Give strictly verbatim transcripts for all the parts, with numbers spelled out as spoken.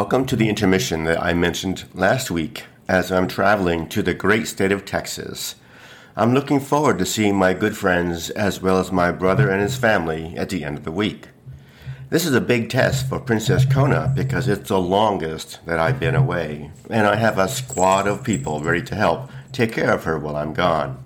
Welcome to the intermission that I mentioned last week as I'm traveling to the great state of Texas. I'm looking forward to seeing my good friends as well as my brother and his family at the end of the week. This is a big test for Princess Kona because it's the longest that I've been away, and I have a squad of people ready to help take care of her while I'm gone.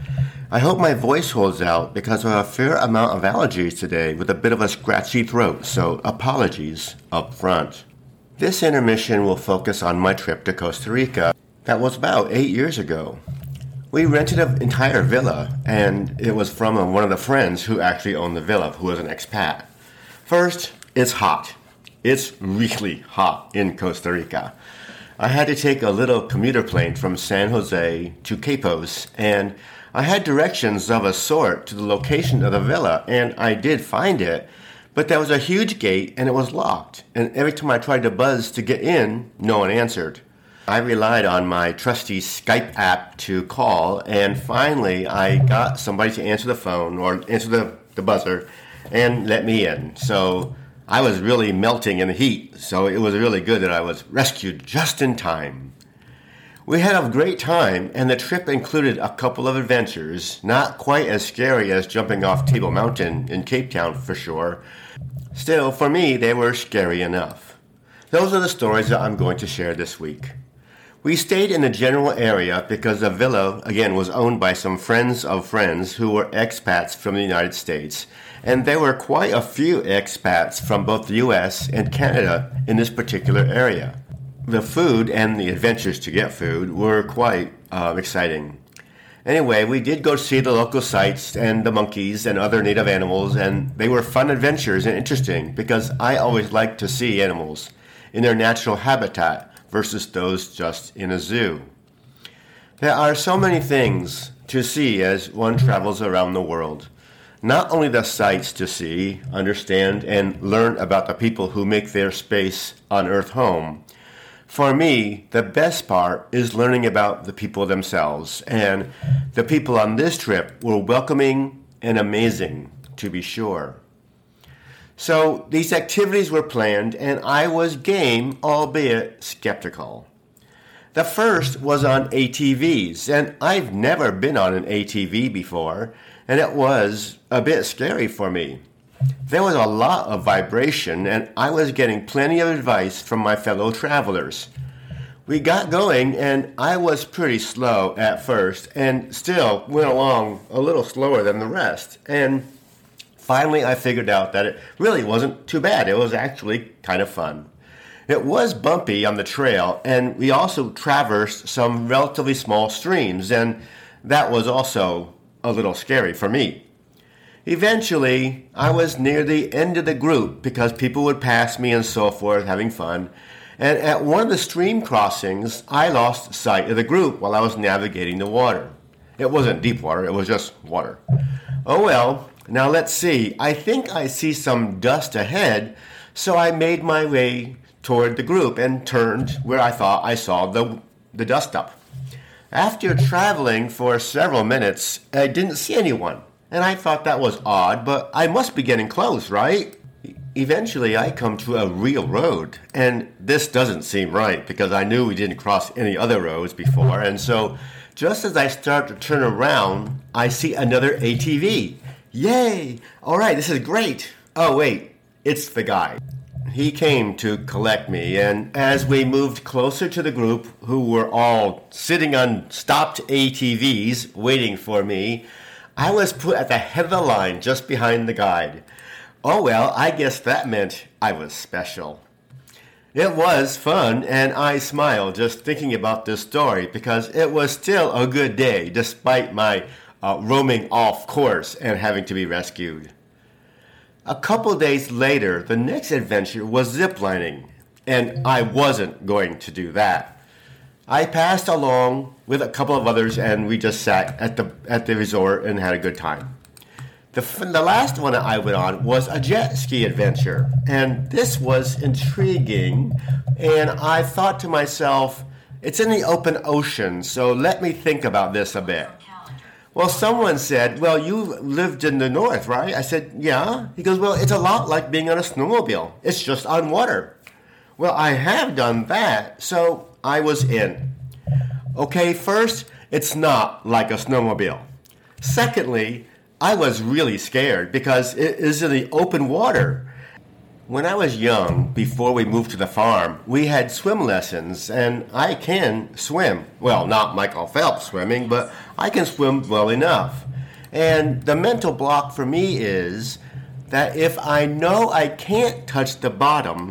I hope my voice holds out because I have a fair amount of allergies today with a bit of a scratchy throat, so apologies up front. This intermission will focus on my trip to Costa Rica. That was about eight years ago. We rented an entire villa, and it was from one of the friends who actually owned the villa, who was an expat. First, it's hot. It's really hot in Costa Rica. I had to take a little commuter plane from San Jose to Quepos, and I had directions of a sort to the location of the villa, and I did find it, but there was a huge gate and it was locked, and every time I tried to buzz to get in, no one answered. I relied on my trusty Skype app to call, and finally I got somebody to answer the phone or answer the, the buzzer and let me in. So I was really melting in the heat, so it was really good that I was rescued just in time. We had a great time, and the trip included a couple of adventures, not quite as scary as jumping off Table Mountain in Cape Town for sure. Still, for me, they were scary enough. Those are the stories that I'm going to share this week. We stayed in the general area because the villa, again, was owned by some friends of friends who were expats from the United States, and there were quite a few expats from both the U S and Canada in this particular area. The food and the adventures to get food were quite uh, exciting. Anyway, we did go see the local sites and the monkeys and other native animals, and they were fun adventures and interesting because I always like to see animals in their natural habitat versus those just in a zoo. There are so many things to see as one travels around the world. Not only the sights to see, understand, and learn about the people who make their space on Earth home. For me, the best part is learning about the people themselves, and the people on this trip were welcoming and amazing, to be sure. So these activities were planned, and I was game, albeit skeptical. The first was on A T Vs, and I've never been on an A T V before, and it was a bit scary for me. There was a lot of vibration, and I was getting plenty of advice from my fellow travelers. We got going, and I was pretty slow at first, and still went along a little slower than the rest. And finally, I figured out that it really wasn't too bad. It was actually kind of fun. It was bumpy on the trail, and we also traversed some relatively small streams, and that was also a little scary for me. Eventually, I was near the end of the group because people would pass me and so forth, having fun. And at one of the stream crossings, I lost sight of the group while I was navigating the water. It wasn't deep water, it was just water. Oh well, now let's see. I think I see some dust ahead, so I made my way toward the group and turned where I thought I saw the, the dust up. After traveling for several minutes, I didn't see anyone. And I thought that was odd, but I must be getting close, right? Eventually, I come to a real road, and this doesn't seem right because I knew we didn't cross any other roads before, and so just as I start to turn around, I see another A T V. Yay! All right, this is great. Oh, wait, it's the guy. He came to collect me, and as we moved closer to the group, who were all sitting on stopped A T Vs waiting for me, I was put at the head of the line just behind the guide. Oh well, I guess that meant I was special. It was fun, and I smiled just thinking about this story because it was still a good day despite my uh, roaming off course and having to be rescued. A couple days later, the next adventure was ziplining, and I wasn't going to do that. I passed along with a couple of others, and we just sat at the at the resort and had a good time. The, the last one that I went on was a jet ski adventure, and this was intriguing, and I thought to myself, it's in the open ocean, so let me think about this a bit. Well, someone said, well, you lived in the north, right? I said, yeah. He goes, well, it's a lot like being on a snowmobile. It's just on water. Well, I have done that, so I was in. Okay, first, it's not like a snowmobile. Secondly, I was really scared because it is in the open water. When I was young, before we moved to the farm, we had swim lessons, and I can swim. Well, not Michael Phelps swimming, but I can swim well enough. And the mental block for me is that if I know I can't touch the bottom,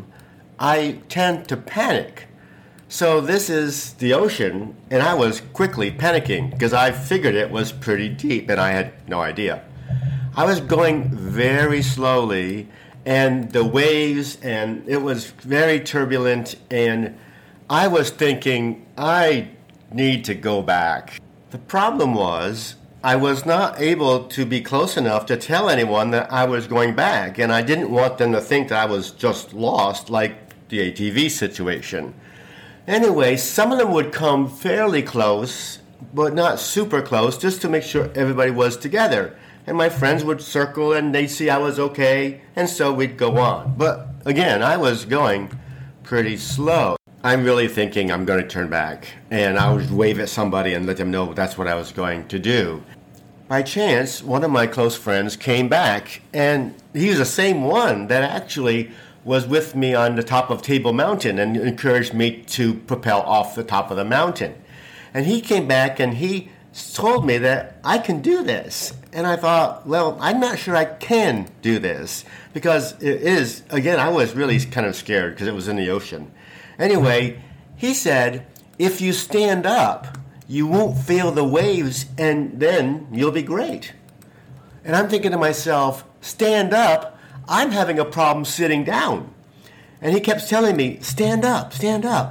I tend to panic. So this is the ocean, and I was quickly panicking because I figured it was pretty deep, and I had no idea. I was going very slowly, and the waves, and it was very turbulent, and I was thinking, I need to go back. The problem was, I was not able to be close enough to tell anyone that I was going back, and I didn't want them to think that I was just lost, like the A T V situation. Anyway, some of them would come fairly close, but not super close, just to make sure everybody was together. And my friends would circle and they'd see I was okay, and so we'd go on. But again, I was going pretty slow. I'm really thinking I'm going to turn back, and I would wave at somebody and let them know that's what I was going to do. By chance, one of my close friends came back, and he was the same one that actually was with me on the top of Table Mountain and encouraged me to propel off the top of the mountain. And he came back and he told me that I can do this. And I thought, well, I'm not sure I can do this because it is, again, I was really kind of scared because it was in the ocean. Anyway, he said, if you stand up, you won't feel the waves and then you'll be great. And I'm thinking to myself, stand up, I'm having a problem sitting down. And he kept telling me, stand up, stand up.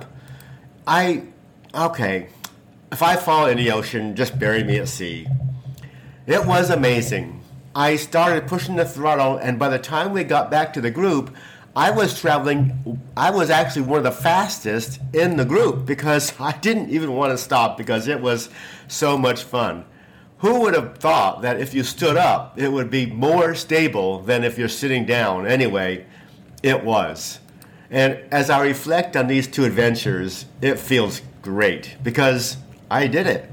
I, okay, if I fall in the ocean, just bury me at sea. It was amazing. I started pushing the throttle, and by the time we got back to the group, I was traveling, I was actually one of the fastest in the group because I didn't even want to stop because it was so much fun. Who would have thought that if you stood up, it would be more stable than if you're sitting down? Anyway, it was. And as I reflect on these two adventures, it feels great because I did it.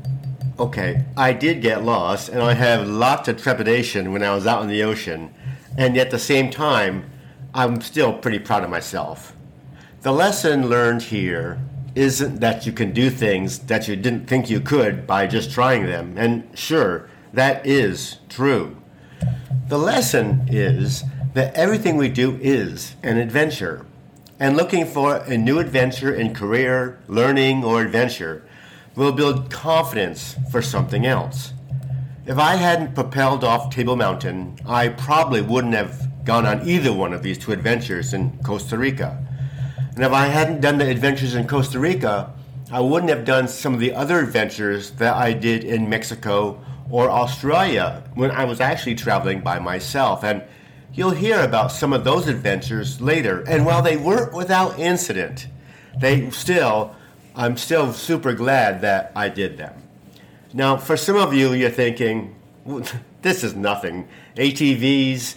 Okay, I did get lost, and I have lots of trepidation when I was out in the ocean, and yet at the same time, I'm still pretty proud of myself. The lesson learned here isn't that you can do things that you didn't think you could by just trying them, and sure, that is true. The lesson is that everything we do is an adventure, and looking for a new adventure in career, learning, or adventure will build confidence for something else. If I hadn't propelled off Table Mountain, I probably wouldn't have gone on either one of these two adventures in Costa Rica. And if I hadn't done the adventures in Costa Rica, I wouldn't have done some of the other adventures that I did in Mexico or Australia when I was actually traveling by myself. And you'll hear about some of those adventures later. And while they weren't without incident, they still, I'm still super glad that I did them. Now, for some of you, you're thinking, this is nothing. A T Vs,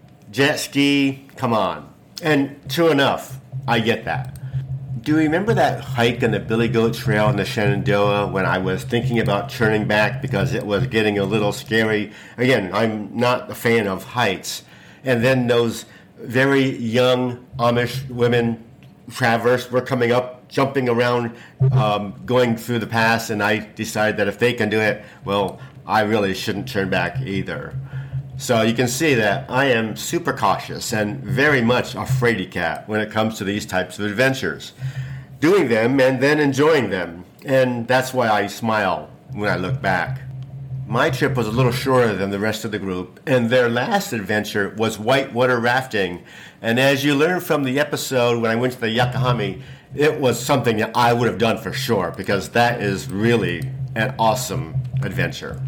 jet ski, come on. And true enough, I get that. Do you remember that hike on the Billy Goat Trail in the Shenandoah when I was thinking about turning back because it was getting a little scary? Again, I'm not a fan of heights. And then those very young Amish women, traverse, were coming up, jumping around, um, going through the pass, and I decided that if they can do it, well, I really shouldn't turn back either. So you can see that I am super cautious and very much a fraidy cat when it comes to these types of adventures. Doing them and then enjoying them. And that's why I smile when I look back. My trip was a little shorter than the rest of the group, and their last adventure was whitewater rafting. And as you learned from the episode when I went to the Yakahami, it was something that I would have done for sure because that is really an awesome adventure.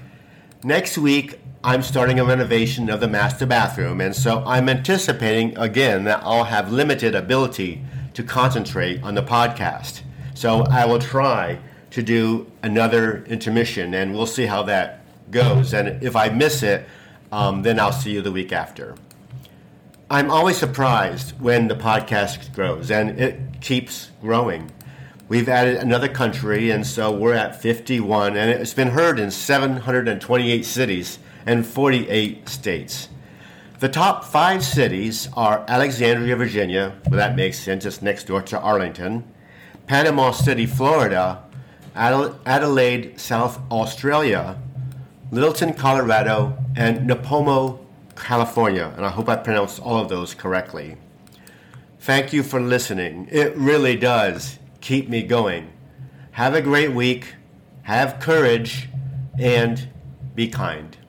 Next week, I'm starting a renovation of the master bathroom, and so I'm anticipating, again, that I'll have limited ability to concentrate on the podcast. So I will try to do another intermission, and we'll see how that goes. And if I miss it, um, then I'll see you the week after. I'm always surprised when the podcast grows, and it keeps growing. We've added another country, and so we're at fifty-one, and it's been heard in seven hundred twenty-eight cities and forty-eight states. The top five cities are Alexandria, Virginia, well, that makes sense, it's next door to Arlington, Panama City, Florida, Adelaide, South Australia, Littleton, Colorado, and Nipomo, California, and I hope I pronounced all of those correctly. Thank you for listening. It really does keep me going. Have a great week, have courage, and be kind.